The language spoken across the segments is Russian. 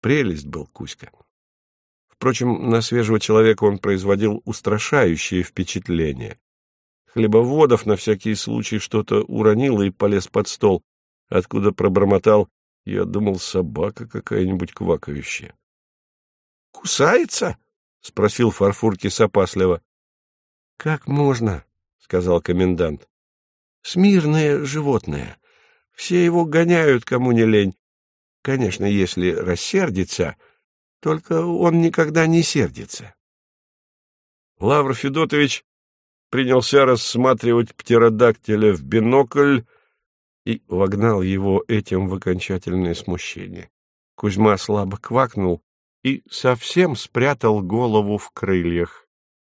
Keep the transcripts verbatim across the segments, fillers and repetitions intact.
Прелесть был Кузька. Впрочем, на свежего человека он производил устрашающее впечатление. Хлебоводов на всякий случай что-то уронил и полез под стол, откуда пробормотал: «Я думал, собака какая-нибудь квакающая». «Кусается?» — спросил Фарфуркис опасливо. «Как можно?» — сказал комендант. «Смирное животное. Все его гоняют, кому не лень. Конечно, если рассердится, только он никогда не сердится». Лавр Федотович принялся рассматривать птеродактиля в бинокль и вогнал его этим в окончательное смущение. Кузьма слабо квакнул и совсем спрятал голову в крыльях.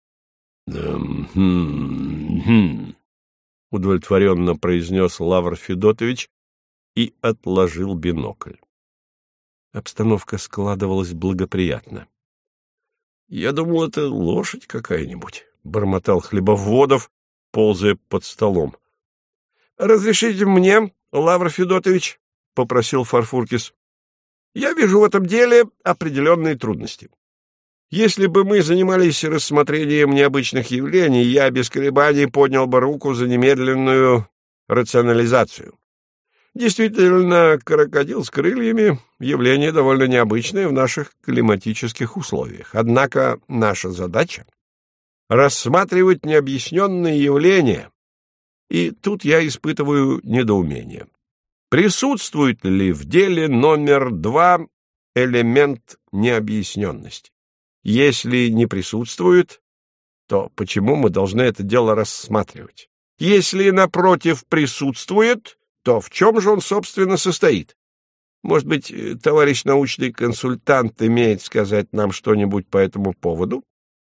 «Хм-хм-хм», — удовлетворенно произнес Лавр Федотович и отложил бинокль. Обстановка складывалась благоприятно. «Я думал, это лошадь какая-нибудь», — бормотал Хлебоводов, ползая под столом. «Разрешите мне, Лавр Федотович?» — попросил Фарфуркис. «Я вижу в этом деле определенные трудности. Если бы мы занимались рассмотрением необычных явлений, я без колебаний поднял бы руку за немедленную рационализацию. Действительно, крокодил с крыльями — явление довольно необычное в наших климатических условиях. Однако наша задача — рассматривать необъясненные явления, и тут я испытываю недоумение. Присутствует ли в деле номер два элемент необъясненности? Если не присутствует, то почему мы должны это дело рассматривать? Если, напротив, присутствует, то в чем же он, собственно, состоит? Может быть, товарищ научный консультант имеет сказать нам что-нибудь по этому поводу?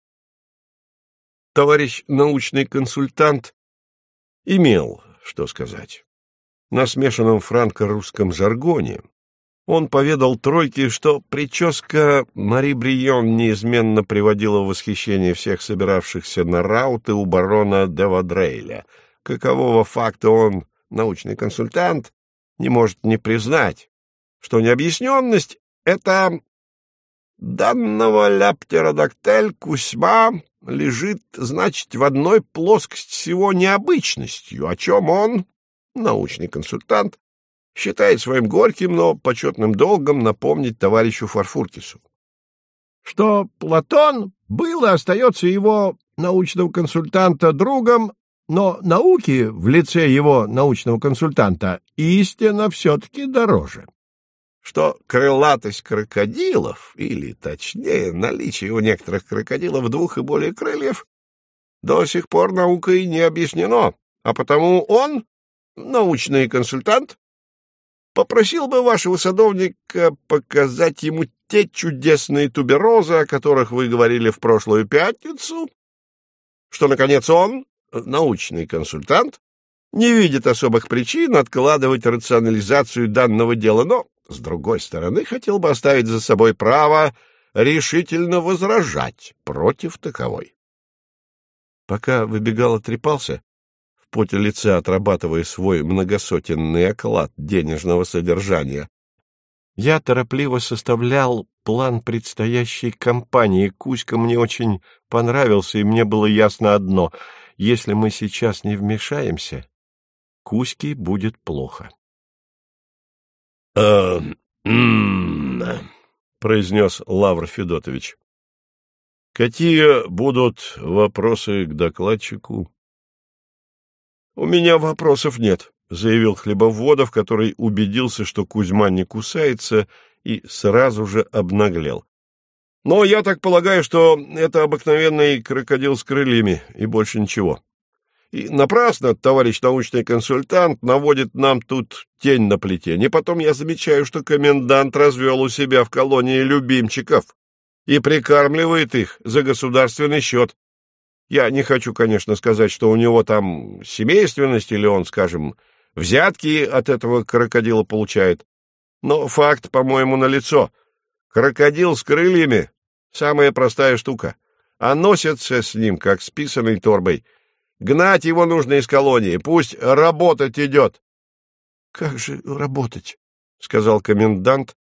Товарищ научный консультант имел что сказать. На смешанном франко-русском жаргоне он поведал тройке, что прическа Мари Брион неизменно приводила в восхищение всех собиравшихся на рауты у барона де Вадрейля. Какового факта он, научный консультант, не может не признать, что необъясненность — это данного ляптеродактель Кузьма лежит, значит, в одной плоскости с его необычностью, о чем он, научный консультант, считает своим горьким, но почетным долгом напомнить товарищу Фарфуркису, что Платон был и остается его научного консультанта другом, но науки в лице его научного консультанта истинно все-таки дороже. Что крылатость крокодилов, или, точнее, наличие у некоторых крокодилов двух и более крыльев, до сих пор наукой не объяснено, а потому он, научный консультант, попросил бы вашего садовника показать ему те чудесные туберозы, о которых вы говорили в прошлую пятницу, что, наконец, он, научный консультант, не видит особых причин откладывать рационализацию данного дела, но, с другой стороны, хотел бы оставить за собой право решительно возражать против таковой. Пока выбегал, отрепался, в поте лица отрабатывая свой многосотенный оклад денежного содержания, я торопливо составлял план предстоящей кампании. Кузька мне очень понравился, и мне было ясно одно — если мы сейчас не вмешаемся, Кузьке будет плохо. — произнес Лавр Федотович. — Какие будут вопросы к докладчику? — У меня вопросов нет, — заявил Хлебоводов, который убедился, что Кузьма не кусается, и сразу же обнаглел. — Но я так полагаю, что это обыкновенный крокодил с крыльями, и больше ничего. И напрасно товарищ научный консультант наводит нам тут тень на плетень. И потом я замечаю, что комендант развел у себя в колонии любимчиков и прикармливает их за государственный счет. Я не хочу, конечно, сказать, что у него там семейственность или он, скажем, взятки от этого крокодила получает. Но факт, по-моему, налицо. Крокодил с крыльями — самая простая штука, а носятся с ним, как с писаной торбой. Гнать его нужно из колонии, пусть работать идет. — Как же работать? — сказал комендант,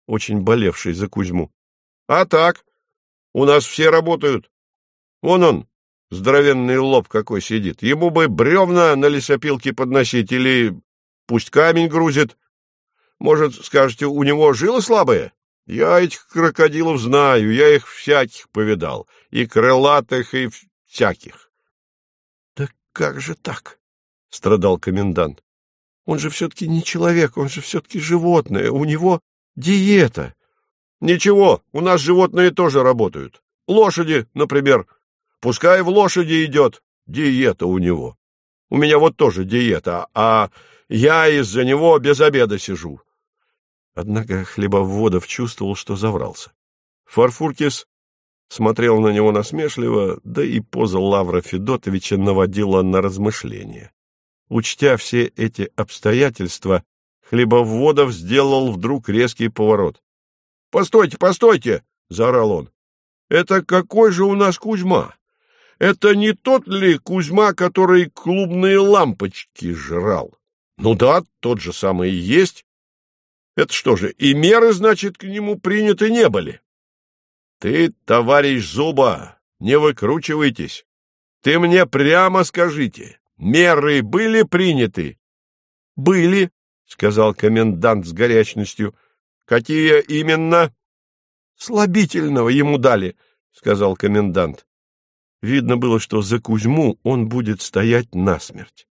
очень болевший за Кузьму. — А так, у нас все работают. Вон он, здоровенный лоб какой сидит. Ему бы бревна на лесопилке подносить или пусть камень грузит. Может, скажете, у него жилы слабые? Я этих крокодилов знаю, я их всяких повидал, и крылатых, и всяких. — Да как же так? — страдал комендант. — Он же все-таки не человек, он же все-таки животное, у него диета. — Ничего, у нас животные тоже работают. Лошади, например. Пускай в лошади идет, диета у него. У меня вот тоже диета, а я из-за него без обеда сижу. Однако Хлебоводов чувствовал, что заврался. Фарфуркис смотрел на него насмешливо, да и поза Лавра Федотовича наводила на размышления. Учтя все эти обстоятельства, Хлебоводов сделал вдруг резкий поворот. — Постойте, постойте! — заорал он. — Это какой же у нас Кузьма? Это не тот ли Кузьма, который клубные лампочки жрал? Ну да, тот же самый и есть. Это что же, и меры, значит, к нему приняты не были? Ты, товарищ Зуба, не выкручивайтесь. Ты мне прямо скажите, меры были приняты? — Были, — сказал комендант с горячностью. — Какие именно? — Слабительного ему дали, — сказал комендант. Видно было, что за Кузьму он будет стоять насмерть.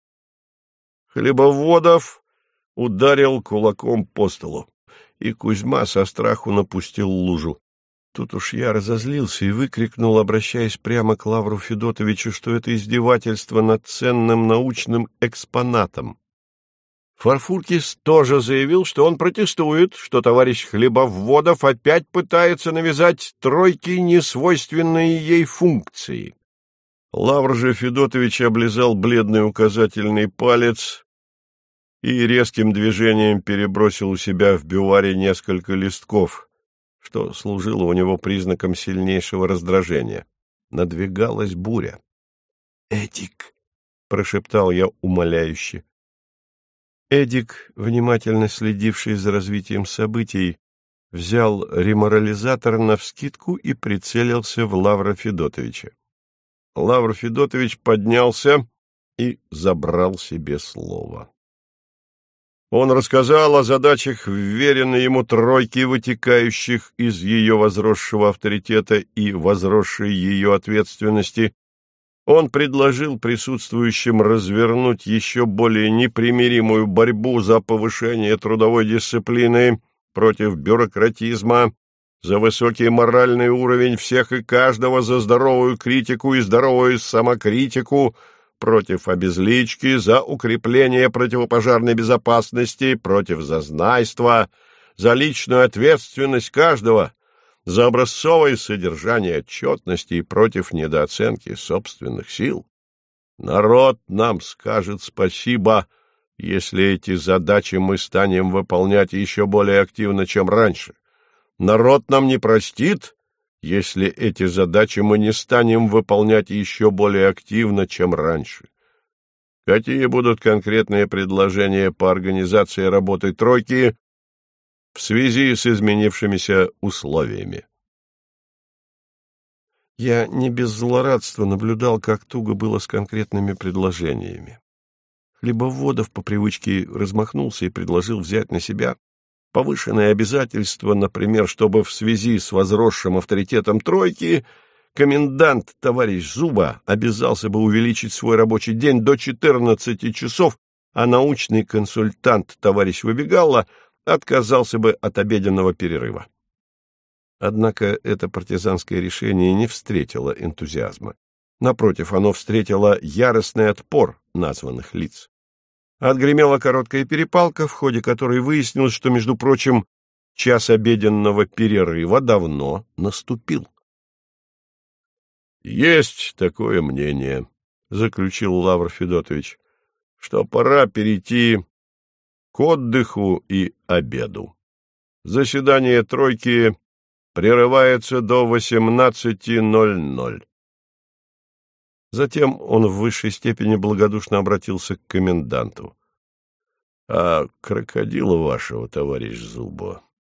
Хлебоводов ударил кулаком по столу, и Кузьма со страху напустил лужу. Тут уж я разозлился и выкрикнул, обращаясь прямо к Лавру Федотовичу, что это издевательство над ценным научным экспонатом. Фарфуркис тоже заявил, что он протестует, что товарищ Хлебоводов опять пытается навязать тройке несвойственные ей функции. Лавр же Федотович облизал бледный указательный палец и резким движением перебросил у себя в бюваре несколько листков, что служило у него признаком сильнейшего раздражения. Надвигалась буря. — Эдик! — прошептал я умоляюще. Эдик, внимательно следивший за развитием событий, взял реморализатор навскидку и прицелился в Лавра Федотовича. Лавр Федотович поднялся и забрал себе слово. Он рассказал о задачах, вверенной ему тройки, вытекающих из ее возросшего авторитета и возросшей ее ответственности. Он предложил присутствующим развернуть еще более непримиримую борьбу за повышение трудовой дисциплины против бюрократизма, за высокий моральный уровень всех и каждого, за здоровую критику и здоровую самокритику, против обезлички, за укрепление противопожарной безопасности, против зазнайства, за личную ответственность каждого, за образцовое содержание отчетности и против недооценки собственных сил. Народ нам скажет спасибо, если эти задачи мы станем выполнять еще более активно, чем раньше. Народ нам не простит, если эти задачи мы не станем выполнять еще более активно, чем раньше. Какие будут конкретные предложения по организации работы тройки в связи с изменившимися условиями? Я не без злорадства наблюдал, как туго было с конкретными предложениями. Хлебоводов по привычке размахнулся и предложил взять на себя повышенные обязательства, например, чтобы в связи с возросшим авторитетом тройки комендант товарищ Зуба обязался бы увеличить свой рабочий день до четырнадцати часов, а научный консультант товарищ Выбегалла отказался бы от обеденного перерыва. Однако это партизанское решение не встретило энтузиазма. Напротив, оно встретило яростный отпор названных лиц. Отгремела короткая перепалка, в ходе которой выяснилось, что, между прочим, час обеденного перерыва давно наступил. — Есть такое мнение, — заключил Лавр Федотович, — что пора перейти к отдыху и обеду. Заседание тройки прерывается до восемнадцати ноль-ноль. Затем он в высшей степени благодушно обратился к коменданту. — А крокодила вашего, товарищ Зубо,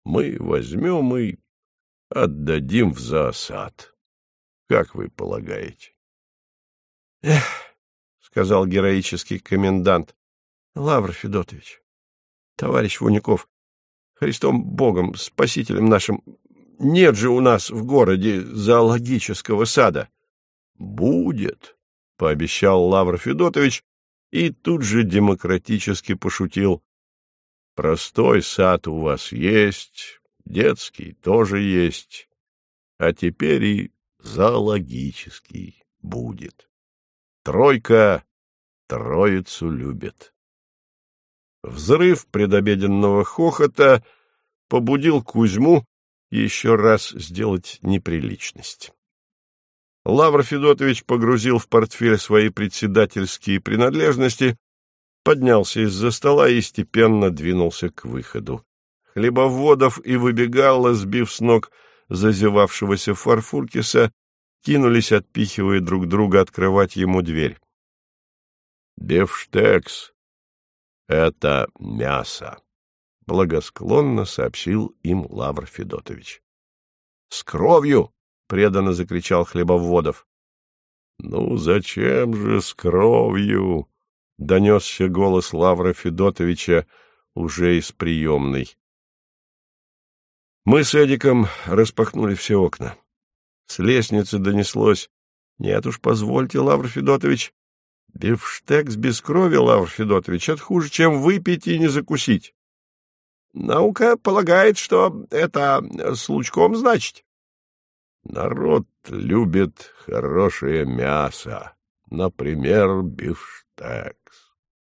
мы возьмем и отдадим в зоосад. Как вы полагаете? — Эх, — сказал героический комендант, — Лавр Федотович, товарищ Вуняков, Христом Богом, спасителем нашим, нет же у нас в городе зоологического сада. — Будет, — пообещал Лавр Федотович и тут же демократически пошутил. — Простой сад у вас есть, детский тоже есть, а теперь и зоологический будет. Тройка троицу любит. Взрыв предобеденного хохота побудил Кузьму еще раз сделать неприличность. Лавр Федотович погрузил в портфель свои председательские принадлежности, поднялся из-за стола и степенно двинулся к выходу. Хлебоводов и Выбегало, сбив с ног зазевавшегося Фарфуркиса, кинулись, отпихивая друг друга, открывать ему дверь. «Бифштекс — это мясо», — благосклонно сообщил им Лавр Федотович. «С кровью!» — преданно закричал Хлебоводов. «Ну, зачем же с кровью?» — донесся голос Лавра Федотовича уже из приемной. Мы с Эдиком распахнули все окна. С лестницы донеслось: «Нет уж, позвольте, Лавр Федотович, бифштекс без крови, Лавр Федотович, это хуже, чем выпить и не закусить». «Наука полагает, что это с лучком, значит?» «Народ любит хорошее мясо, например, бифштекс».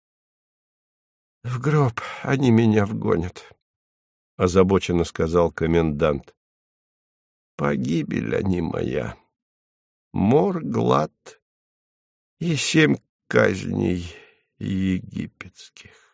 «В гроб они меня вгонят», — озабоченно сказал комендант. «Погибель они моя, мор, глад и семь казней египетских».